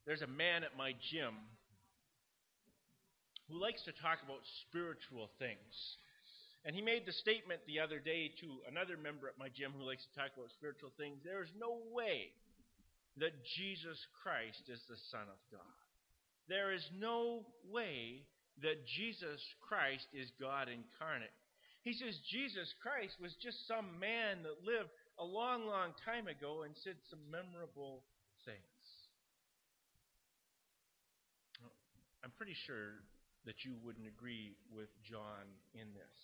There's a man at my gym who likes to talk about spiritual things. And he made the statement the other day to another member at my gym who likes to talk about spiritual things. There is no way that Jesus Christ is the Son of God. There is no way that Jesus Christ is God incarnate. He says Jesus Christ was just some man that lived a long, long time ago and said some memorable things. I'm pretty sure that you wouldn't agree with John in this.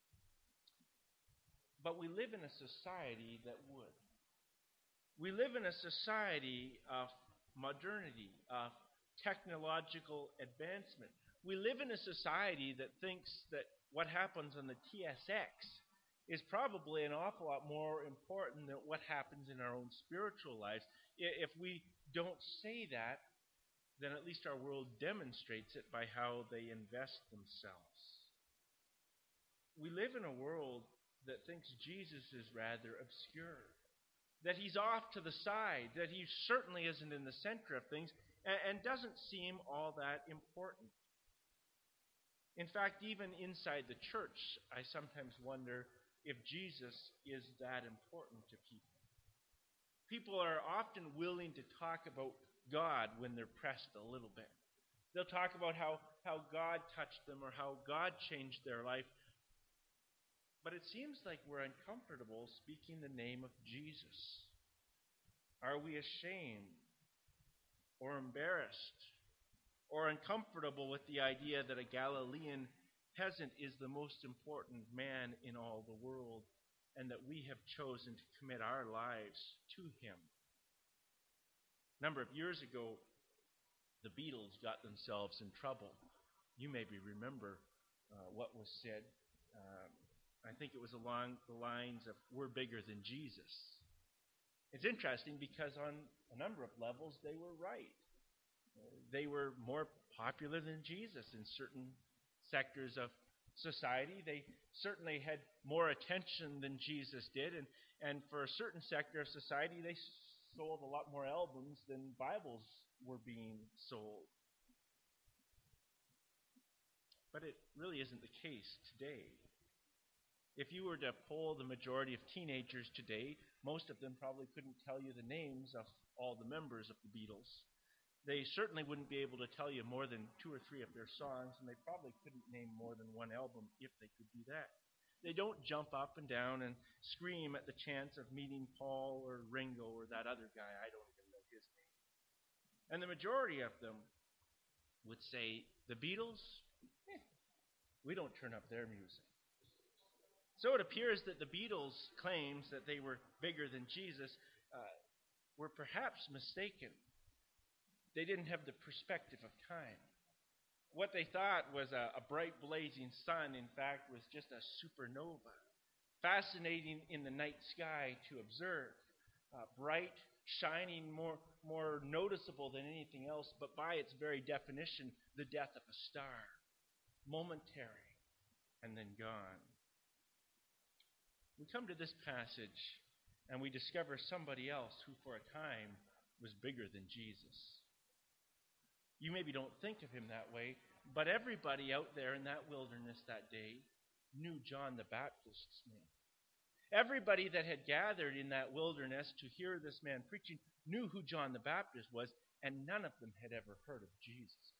But we live in a society that would. We live in a society of modernity, of technological advancement. We live in a society that thinks that what happens on the TSX is probably an awful lot more important than what happens in our own spiritual lives. If we don't say that, then at least our world demonstrates it by how they invest themselves. We live in a world that thinks Jesus is rather obscure, that he's off to the side, that he certainly isn't in the center of things, and doesn't seem all that important. In fact, even inside the church, I sometimes wonder if Jesus is that important to people. People are often willing to talk about God when they're pressed a little bit. They'll talk about how God touched them or how God changed their life. But it seems like we're uncomfortable speaking the name of Jesus. Are we ashamed or embarrassed or uncomfortable with the idea that a Galilean peasant is the most important man in all the world and that we have chosen to commit our lives to him? A number of years ago, the Beatles got themselves in trouble. You maybe remember what was said. I think it was along the lines of, "We're bigger than Jesus." It's interesting because on a number of levels they were right. They were more popular than Jesus in certain sectors of society. They certainly had more attention than Jesus did. And for a certain sector of society, they sold a lot more albums than Bibles were being sold. But it really isn't the case today. If you were to poll the majority of teenagers today, most of them probably couldn't tell you the names of all the members of the Beatles. They certainly wouldn't be able to tell you more than 2 or 3 of their songs, and they probably couldn't name more than one album if they could do that. They don't jump up and down and scream at the chance of meeting Paul or Ringo or that other guy. I don't even know his name. And the majority of them would say, the Beatles, we don't turn up their music. So it appears that the Beatles' claims that they were bigger than Jesus were perhaps mistaken. They didn't have the perspective of time. What they thought was a bright blazing sun, in fact, was just a supernova, fascinating in the night sky to observe, bright, shining, more noticeable than anything else, but by its very definition, the death of a star, momentary, and then gone. We come to this passage, and we discover somebody else who for a time was bigger than Jesus. You maybe don't think of him that way, but everybody out there in that wilderness that day knew John the Baptist's name. Everybody that had gathered in that wilderness to hear this man preaching knew who John the Baptist was, and none of them had ever heard of Jesus.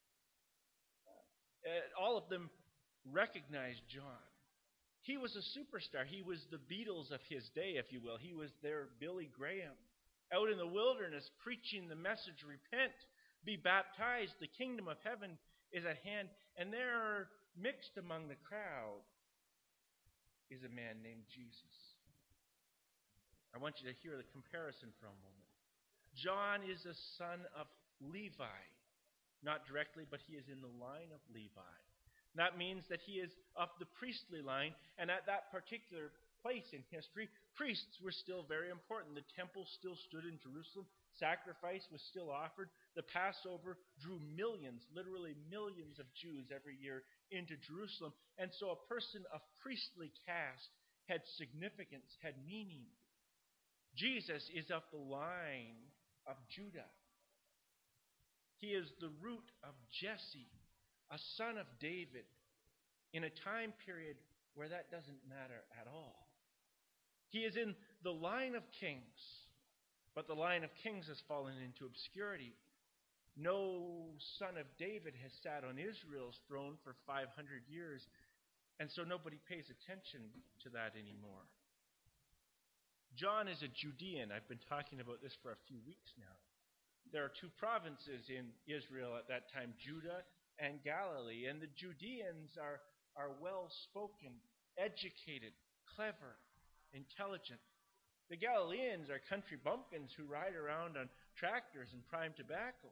All of them recognized John. He was a superstar. He was the Beatles of his day, if you will. He was their Billy Graham, out in the wilderness preaching the message, repent, be baptized, the kingdom of heaven is at hand. And there, mixed among the crowd, is a man named Jesus. I want you to hear the comparison for a moment. John is a son of Levi. Not directly, but he is in the line of Levi. That means that he is of the priestly line, and at that particular place in history, priests were still very important. The temple still stood in Jerusalem. Sacrifice was still offered. The Passover drew millions, literally millions of Jews every year into Jerusalem. And so a person of priestly caste had significance, had meaning. Jesus is of the line of Judah. He is the root of Jesse, a son of David, in a time period where that doesn't matter at all. He is in the line of kings, but the line of kings has fallen into obscurity. No son of David has sat on Israel's throne for 500 years, and so nobody pays attention to that anymore. John is a Judean. I've been talking about this for a few weeks now. There are two provinces in Israel at that time, Judah and Galilee, and the Judeans are well-spoken, educated, clever, intelligent. The Galileans are country bumpkins who ride around on tractors and prime tobacco.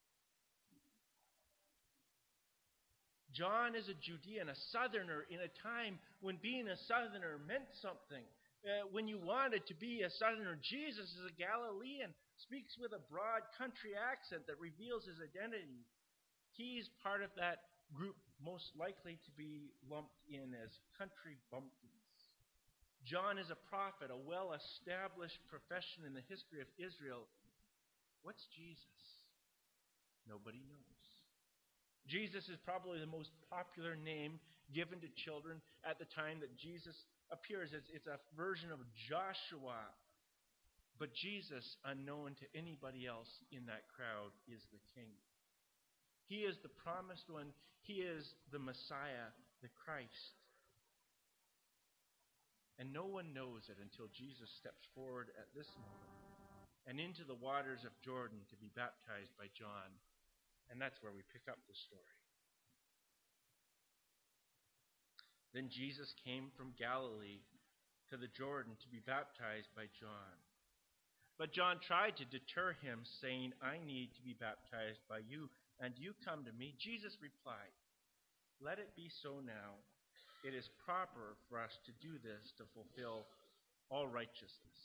John is a Judean, a southerner in a time when being a southerner meant something. When you wanted to be a southerner, Jesus is a Galilean, speaks with a broad country accent that reveals his identity. He's part of that group most likely to be lumped in as country bumpkins. John is a prophet, a well-established profession in the history of Israel. What's Jesus? Nobody knows. Jesus is probably the most popular name given to children at the time that Jesus appears. It's a version of Joshua. But Jesus, unknown to anybody else in that crowd, is the King. He is the promised one. He is the Messiah, the Christ. And no one knows it until Jesus steps forward at this moment and into the waters of Jordan to be baptized by John. And that's where we pick up the story. Then Jesus came from Galilee to the Jordan to be baptized by John. But John tried to deter him, saying, I need to be baptized by you, and you come to me. Jesus replied, let it be so now. It is proper for us to do this to fulfill all righteousness.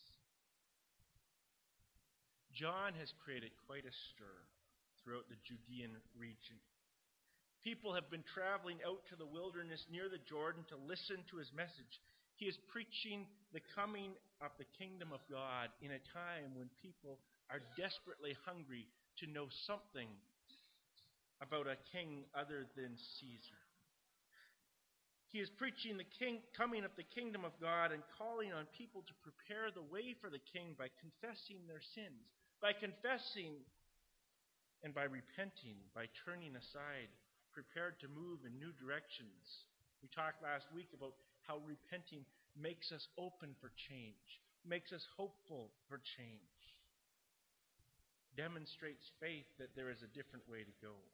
John has created quite a stir throughout the Judean region. People have been traveling out to the wilderness near the Jordan to listen to his message. He is preaching the coming of the kingdom of God in a time when people are desperately hungry to know something about a king other than Caesar. He is preaching the coming of the kingdom of God and calling on people to prepare the way for the king by confessing their sins, by confessing and by repenting, by turning aside, prepared to move in new directions. We talked last week about how repenting makes us open for change, makes us hopeful for change, demonstrates faith that there is a different way to go.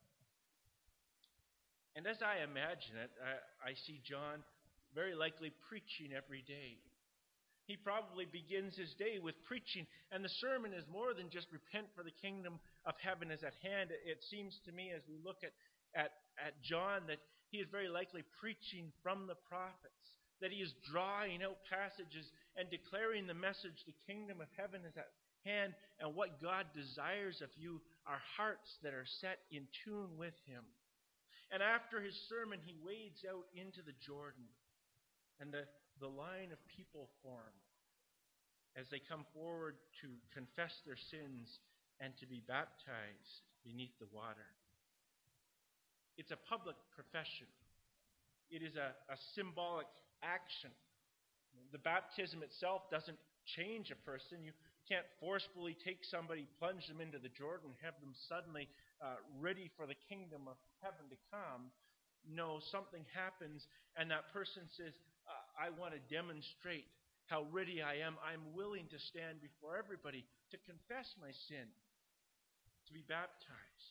And as I imagine it, I see John very likely preaching every day. He probably begins his day with preaching, and the sermon is more than just repent, for the kingdom of heaven is at hand. It seems to me as we look at John that he is very likely preaching from the prophets, that he is drawing out passages and declaring the message, the kingdom of heaven is at hand, and what God desires of you are hearts that are set in tune with him. And after his sermon, he wades out into the Jordan, and the line of people form as they come forward to confess their sins and to be baptized beneath the water. It's a public profession. It is a symbolic action. The baptism itself doesn't change a person. You can't forcefully take somebody, plunge them into the Jordan, have them suddenly ready for the kingdom of heaven to come. No, something happens, and that person says, I want to demonstrate how ready I am. I'm willing to stand before everybody to confess my sin, to be baptized.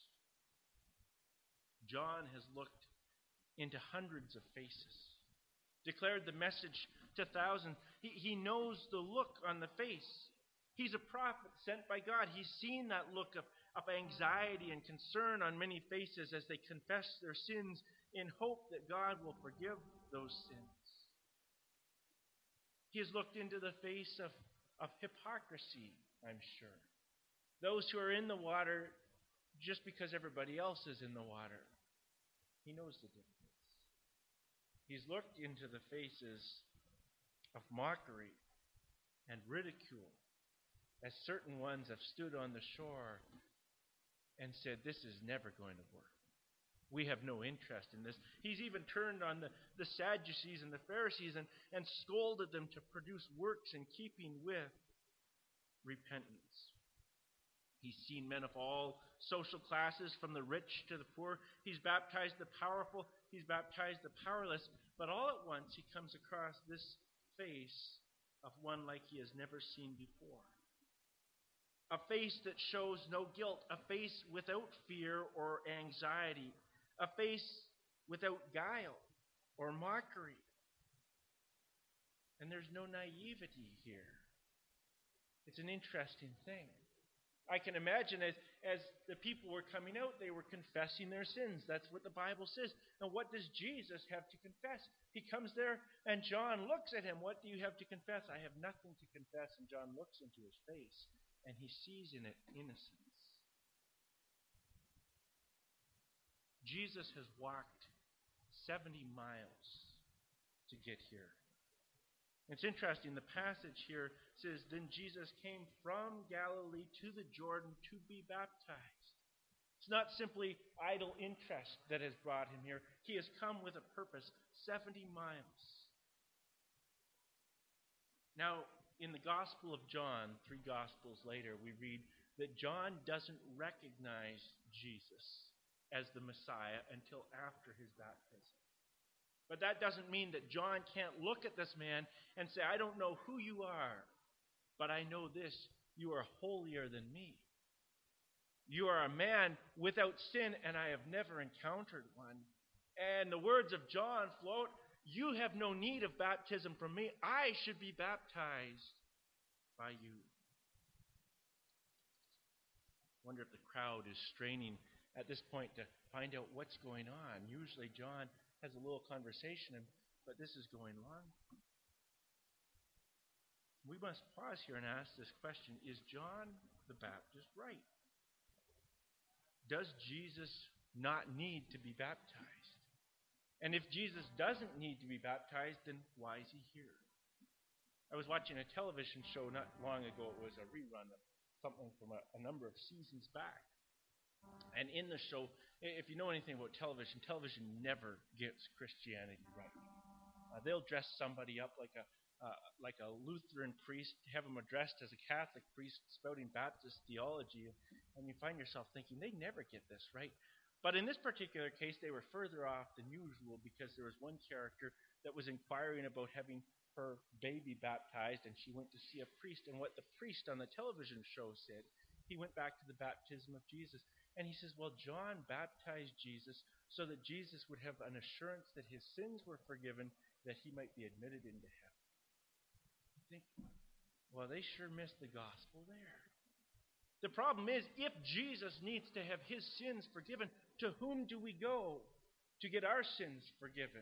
John has looked into hundreds of faces, declared the message to thousands. He knows the look on the face. He's a prophet sent by God. He's seen that look of anxiety and concern on many faces as they confess their sins in hope that God will forgive those sins. He has looked into the face of hypocrisy, I'm sure. Those who are in the water just because everybody else is in the water. He knows the difference. He's looked into the faces of mockery and ridicule as certain ones have stood on the shore and and said, this is never going to work. We have no interest in this. He's even turned on the Sadducees and the Pharisees and scolded them to produce works in keeping with repentance. He's seen men of all social classes, from the rich to the poor. He's baptized the powerful. He's baptized the powerless. But all at once, he comes across this face of one like he has never seen before. A face that shows no guilt. A face without fear or anxiety. A face without guile or mockery. And there's no naivety here. It's an interesting thing. I can imagine as the people were coming out, they were confessing their sins. That's what the Bible says. Now, what does Jesus have to confess? He comes there, and John looks at him. What do you have to confess? I have nothing to confess. And John looks into his face, and he sees in it innocence. Jesus has walked 70 miles to get here. It's interesting, the passage here says, then Jesus came from Galilee to the Jordan to be baptized. It's not simply idle interest that has brought him here. He has come with a purpose, 70 miles. Now, in the Gospel of John, 3 Gospels later, we read that John doesn't recognize Jesus as the Messiah until after his baptism. But that doesn't mean that John can't look at this man and say, I don't know who you are, but I know this, you are holier than me. You are a man without sin, and I have never encountered one. And the words of John float, you have no need of baptism from me. I should be baptized by you. I wonder if the crowd is straining at this point to find out what's going on. Usually John has a little conversation, but this is going on. We must pause here and ask this question. Is John the Baptist right? Does Jesus not need to be baptized? And if Jesus doesn't need to be baptized, then why is he here? I was watching a television show not long ago. It was a rerun of something from a number of seasons back. And in the show, if you know anything about television, television never gets Christianity right. They'll dress somebody up like a Lutheran priest, have him addressed as a Catholic priest spouting Baptist theology, and you find yourself thinking, they never get this right. But in this particular case, they were further off than usual because there was one character that was inquiring about having her baby baptized, and she went to see a priest, and what the priest on the television show said, he went back to the baptism of Jesus. And he says, well, John baptized Jesus so that Jesus would have an assurance that his sins were forgiven, that he might be admitted into heaven. You think, well, they sure missed the gospel there. The problem is, if Jesus needs to have his sins forgiven, to whom do we go to get our sins forgiven?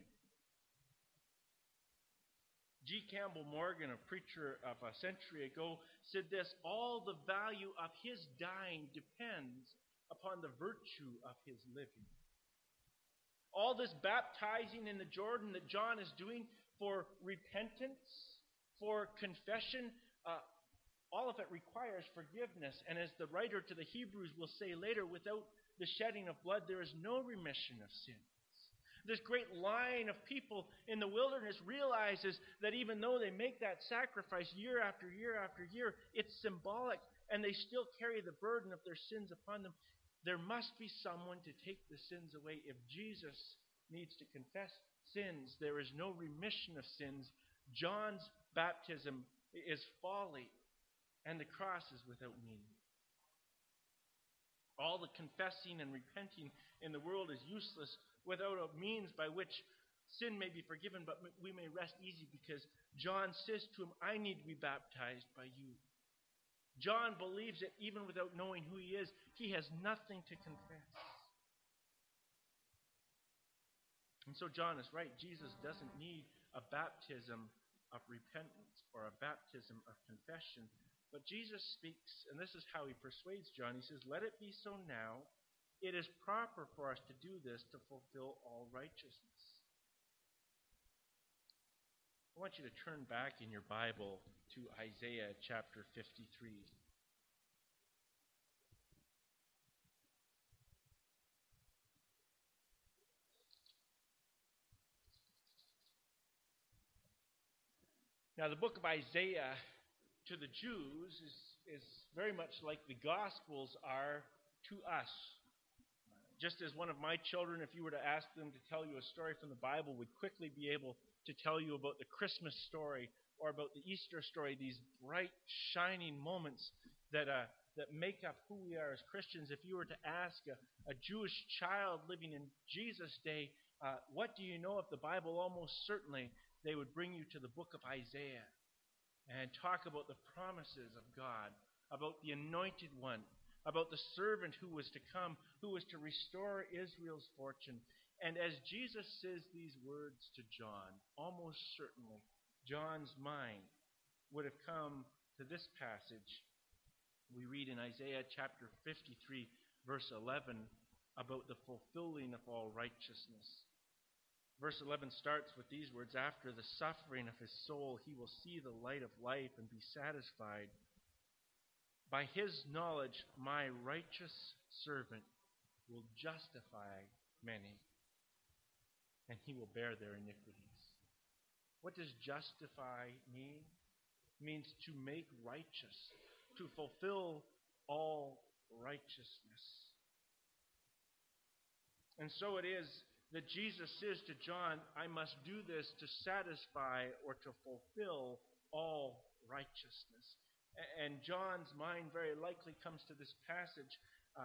G. Campbell Morgan, a preacher of a century ago, said this, all the value of his dying depends upon the virtue of his living. All this baptizing in the Jordan that John is doing for repentance, for confession, all of it requires forgiveness. And as the writer to the Hebrews will say later, without the shedding of blood, there is no remission of sins. This great line of people in the wilderness realizes that even though they make that sacrifice year after year after year, it's symbolic, and they still carry the burden of their sins upon them. There must be someone to take the sins away. If Jesus needs to confess sins, there is no remission of sins. John's baptism is folly, and the cross is without meaning. All the confessing and repenting in the world is useless without a means by which sin may be forgiven, but we may rest easy because John says to him, I need to be baptized by you. John believes that even without knowing who he is, he has nothing to confess. And so John is right. Jesus doesn't need a baptism of repentance or a baptism of confession. But Jesus speaks, and this is how he persuades John. He says, let it be so now. It is proper for us to do this to fulfill all righteousness. I want you to turn back in your Bible to Isaiah chapter 53. Now, the book of Isaiah to the Jews is very much like the Gospels are to us. Just as one of my children, if you were to ask them to tell you a story from the Bible, would quickly be able to tell you about the Christmas story or about the Easter story, these bright, shining moments that make up who we are as Christians. If you were to ask a Jewish child living in Jesus' day, what do you know of the Bible? Almost certainly they would bring you to the book of Isaiah and talk about the promises of God, about the anointed one, about the servant who was to come, who was to restore Israel's fortune. And as Jesus says these words to John, almost certainly John's mind would have come to this passage. We read in Isaiah chapter 53, verse 11, about the fulfilling of all righteousness. Verse 11 starts with these words, "After the suffering of his soul, he will see the light of life and be satisfied. By his knowledge, my righteous servant will justify many, and he will bear their iniquities." What does justify mean? It means to make righteous, to fulfill all righteousness. And so it is that Jesus says to John, I must do this to satisfy or to fulfill all righteousness. And John's mind very likely comes to this passage,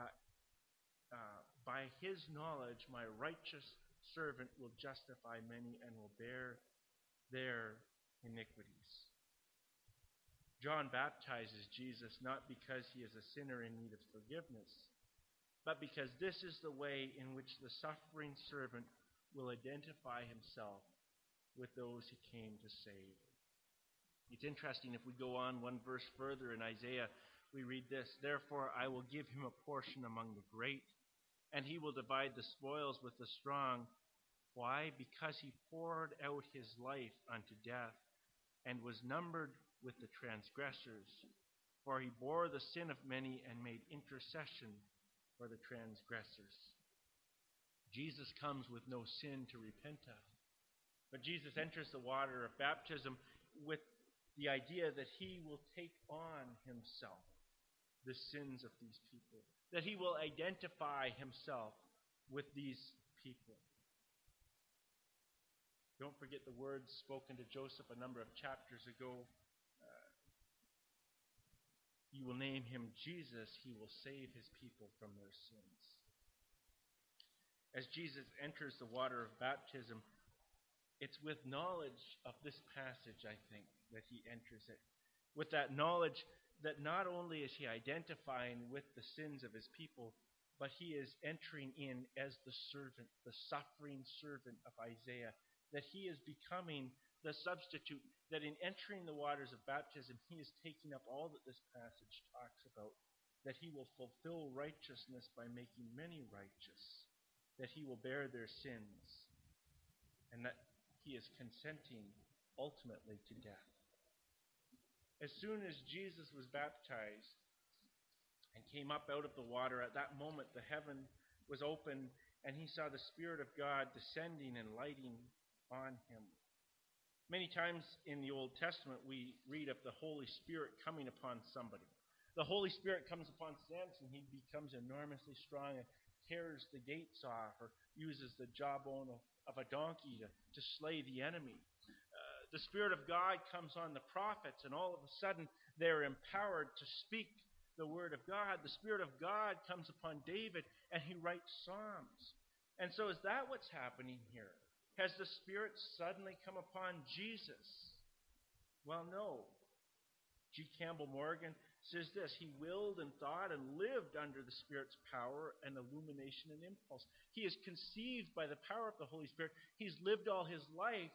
by his knowledge, my righteous servant will justify many and will bear their iniquities. John baptizes Jesus not because he is a sinner in need of forgiveness, but because this is the way in which the suffering servant will identify himself with those he came to save. It's interesting, if we go on one verse further in Isaiah, we read this, "Therefore I will give him a portion among the great, and he will divide the spoils with the strong." Why? Because he poured out his life unto death, and was numbered with the transgressors. For he bore the sin of many and made intercession for the transgressors. Jesus comes with no sin to repent of. But Jesus enters the water of baptism with the idea that he will take on himself the sins of these people, that he will identify himself with these people. Don't forget the words spoken to Joseph a number of chapters ago. You will name him Jesus. He will save his people from their sins. As Jesus enters the water of baptism, it's with knowledge of this passage, I think, that he enters it. With that knowledge that not only is he identifying with the sins of his people, but he is entering in as the servant, the suffering servant of Isaiah, that he is becoming the substitute, that in entering the waters of baptism, he is taking up all that this passage talks about, that he will fulfill righteousness by making many righteous, that he will bear their sins, and that he is consenting ultimately to death. As soon as Jesus was baptized and came up out of the water, at that moment the heaven was open, and he saw the Spirit of God descending and lighting on him. Many times in the Old Testament we read of the Holy Spirit coming upon somebody. The Holy Spirit comes upon Samson, he becomes enormously strong and tears the gates off, or uses the jawbone of a donkey to slay the enemy. The Spirit of God comes on the prophets, and all of a sudden they're empowered to speak the Word of God. The Spirit of God comes upon David, and he writes Psalms. And so is that what's happening here? Has the Spirit suddenly come upon Jesus? Well, no. G. Campbell Morgan says this, he willed and thought and lived under the Spirit's power and illumination and impulse. He is conceived by the power of the Holy Spirit. He's lived all his life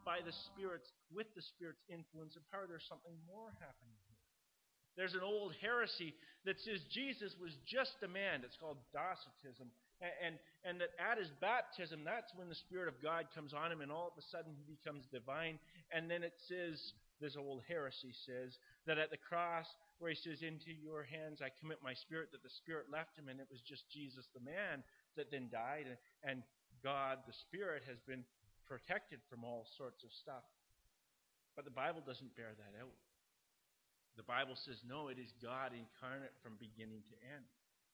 with the Spirit's influence and power. There's something more happening here. There's an old heresy that says Jesus was just a man. It's called Docetism. And that at his baptism, that's when the Spirit of God comes on him, and all of a sudden he becomes divine. And then it says, this old heresy says, that at the cross, where he says, into your hands I commit my spirit, that the Spirit left him, and it was just Jesus the man that then died. And God, the Spirit, has been protected from all sorts of stuff. But the Bible doesn't bear that out. The Bible says, no, it is God incarnate from beginning to end.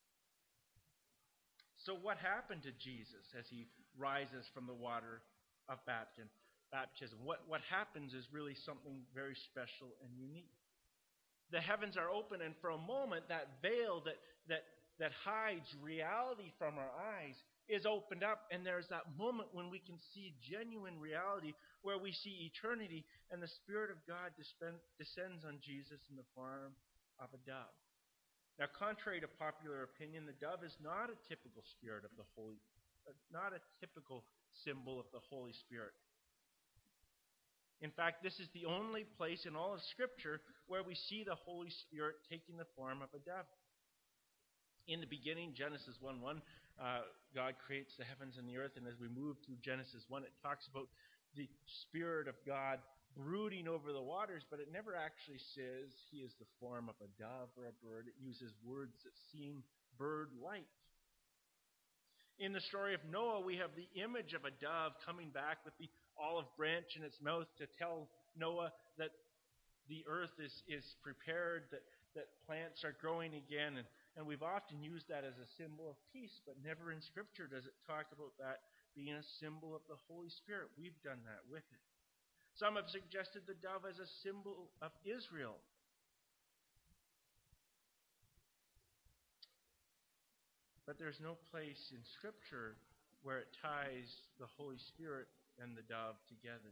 So what happened to Jesus as he rises from the water of baptism? What happens is really something very special and unique. The heavens are open, and for a moment, that veil that hides reality from our eyes is opened up, and there's that moment when we can see genuine reality, where we see eternity, and the Spirit of God descends on Jesus in the form of a dove. Now, contrary to popular opinion, the dove is not a typical not a typical symbol of the Holy Spirit. In fact, this is the only place in all of Scripture where we see the Holy Spirit taking the form of a dove. In the beginning, Genesis 1:1, God creates the heavens and the earth, and as we move through Genesis 1, it talks about the Spirit of God brooding over the waters, but it never actually says he is the form of a dove or a bird. It uses words that seem bird-like. In the story of Noah, we have the image of a dove coming back with the olive branch in its mouth to tell Noah that the earth is prepared, that plants are growing again, and we've often used that as a symbol of peace, but never in Scripture does it talk about that being a symbol of the Holy Spirit. We've done that with it. Some have suggested the dove as a symbol of Israel. But there's no place in Scripture where it ties the Holy Spirit and the dove together.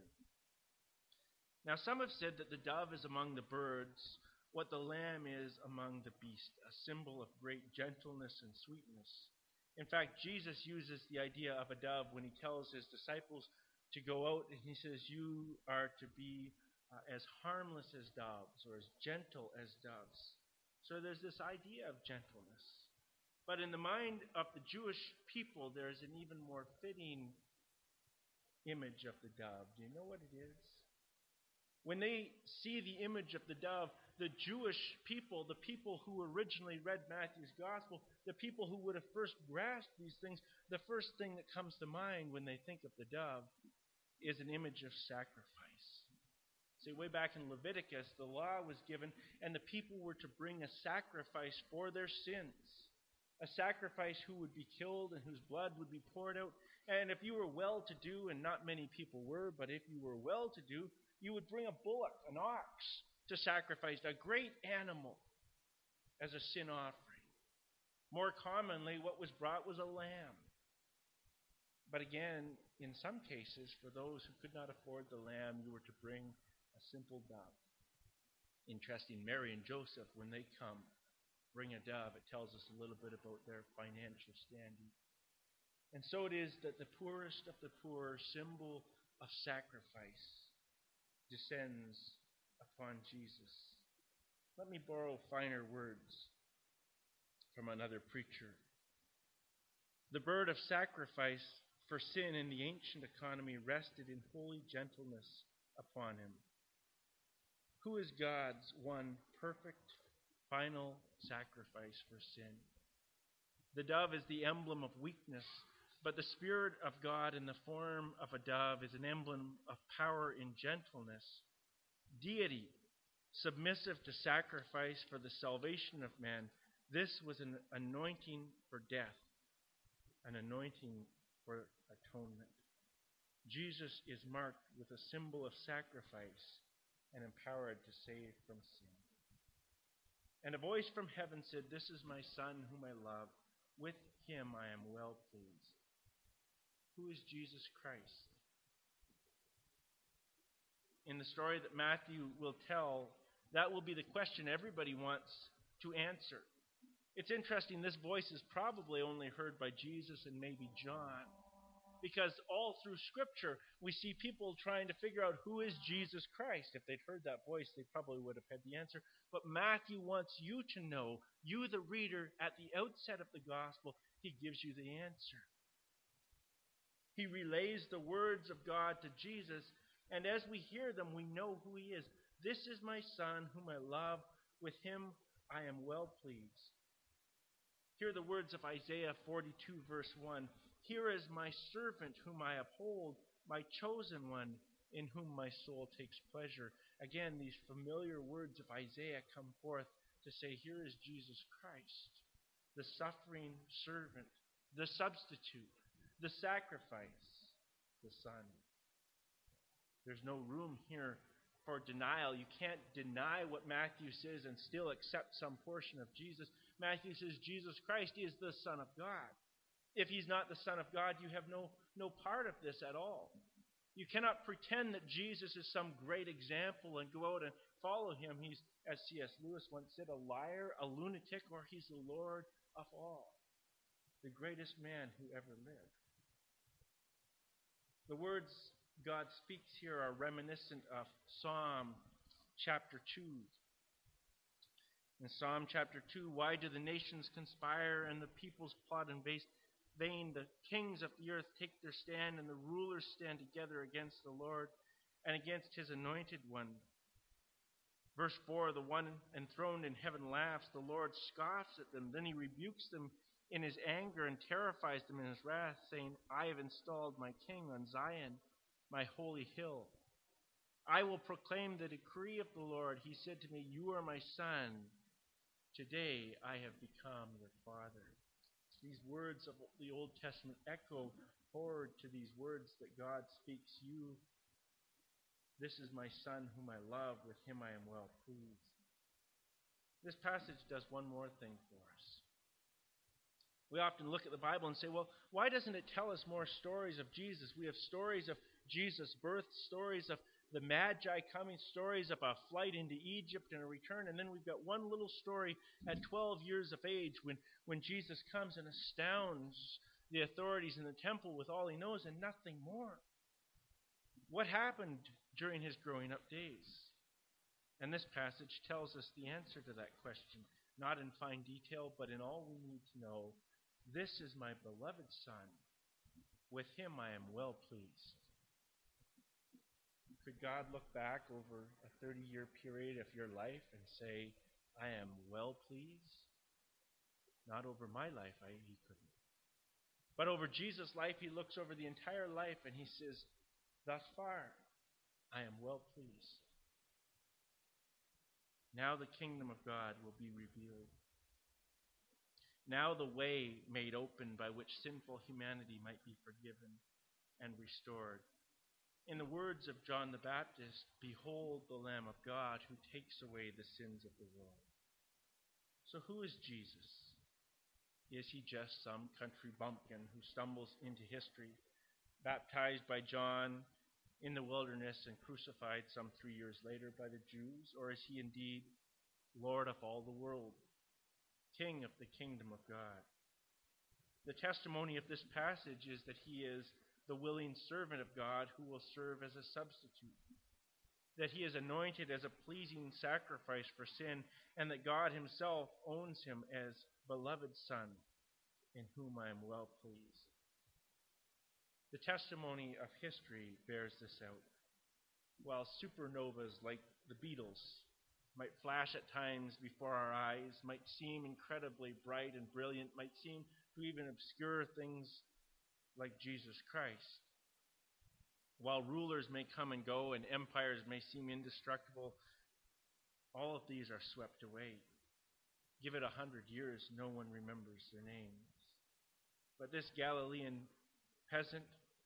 Now, some have said that the dove is among the birds what the lamb is among the beasts, a symbol of great gentleness and sweetness. In fact, Jesus uses the idea of a dove when he tells his disciples to go out, and he says, you are to be as harmless as doves, or as gentle as doves. So there's this idea of gentleness. But in the mind of the Jewish people, there's an even more fitting image of the dove. Do you know what it is? When they see the image of the dove, the Jewish people, the people who originally read Matthew's gospel, the people who would have first grasped these things, the first thing that comes to mind when they think of the dove is an image of sacrifice. See, way back in Leviticus, the law was given, and the people were to bring a sacrifice for their sins. A sacrifice who would be killed and whose blood would be poured out. And if you were well-to-do, and not many people were, but if you were well-to-do, you would bring a bullock, an ox, to sacrifice, a great animal, as a sin offering. More commonly, what was brought was a lamb. But again, in some cases, for those who could not afford the lamb, you were to bring a simple dove. Interesting, Mary and Joseph, when they come, bring a dove. It tells us a little bit about their financial standing. And so it is that the poorest of the poor, symbol of sacrifice, descends upon Jesus. Let me borrow finer words from another preacher. The bird of sacrifice for sin in the ancient economy rested in holy gentleness upon him. Who is God's one perfect, final sacrifice for sin? The dove is the emblem of weakness, but the Spirit of God in the form of a dove is an emblem of power in gentleness. Deity, submissive to sacrifice for the salvation of man. This was an anointing for death, an anointing for atonement. Jesus is marked with a symbol of sacrifice and empowered to save from sin. And a voice from heaven said, "This is my Son whom I love. With him I am well pleased." Who is Jesus Christ? In the story that Matthew will tell, that will be the question everybody wants to answer. It's interesting, this voice is probably only heard by Jesus and maybe John, because all through Scripture we see people trying to figure out who is Jesus Christ. If they'd heard that voice, they probably would have had the answer. But Matthew wants you to know, you the reader, at the outset of the gospel, he gives you the answer. He relays the words of God to Jesus, and as we hear them, we know who he is. This is my Son whom I love. With him I am well pleased. Hear the words of Isaiah 42, verse 1. Here is my servant whom I uphold, my chosen one, in whom my soul takes pleasure. Again, these familiar words of Isaiah come forth to say, here is Jesus Christ, the suffering servant, the substitute, the sacrifice, the Son. There's no room here for denial. You can't deny what Matthew says and still accept some portion of Jesus. Matthew says Jesus Christ is the Son of God. If he's not the Son of God, you have no part of this at all. You cannot pretend that Jesus is some great example and go out and follow him. He's, as C.S. Lewis once said, a liar, a lunatic, or he's the Lord of all, the greatest man who ever lived. The words God speaks here are reminiscent of Psalm chapter 2. In Psalm chapter 2, why do the nations conspire and the peoples plot in vain? The kings of the earth take their stand and the rulers stand together against the Lord and against his anointed one. Verse 4, the one enthroned in heaven laughs, the Lord scoffs at them, then he rebukes them in his anger and terrifies them in his wrath, saying, I have installed my king on Zion, my holy hill. I will proclaim the decree of the Lord. He said to me, you are my son. Today I have become your father. These words of the Old Testament echo forward to these words that God speaks. This is my son whom I love. With him I am well pleased. This passage does one more thing for us. We often look at the Bible and say, well, why doesn't it tell us more stories of Jesus? We have stories of Jesus' birth, stories of the Magi coming, stories of a flight into Egypt and a return, and then we've got one little story at 12 years of age when Jesus comes and astounds the authorities in the temple with all he knows and nothing more. What happened during his growing up days? And this passage tells us the answer to that question, not in fine detail, but in all we need to know. This is my beloved Son. With him I am well pleased. Could God look back over a 30-year period of your life and say, I am well pleased? Not over my life, he couldn't. But over Jesus' life, he looks over the entire life and he says, thus far, I am well pleased. Now the kingdom of God will be revealed. Now the way made open by which sinful humanity might be forgiven and restored. In the words of John the Baptist, behold the Lamb of God who takes away the sins of the world. So who is Jesus? Is he just some country bumpkin who stumbles into history, baptized by John in the wilderness and crucified some 3 years later by the Jews? Or is he indeed Lord of all the world, King of the kingdom of God? The testimony of this passage is that he is the willing servant of God who will serve as a substitute, that he is anointed as a pleasing sacrifice for sin, and that God himself owns him as beloved Son, in whom I am well pleased. The testimony of history bears this out. While supernovas like the Beatles might flash at times before our eyes, might seem incredibly bright and brilliant, might seem to even obscure things like Jesus Christ. While rulers may come and go and empires may seem indestructible, all of these are swept away. Give it 100 years, no one remembers their names. But this Galilean peasant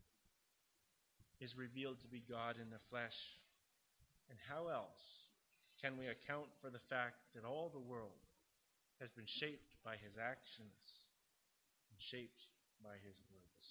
is revealed to be God in the flesh. And how else can we account for the fact that all the world has been shaped by his actions and shaped by his words?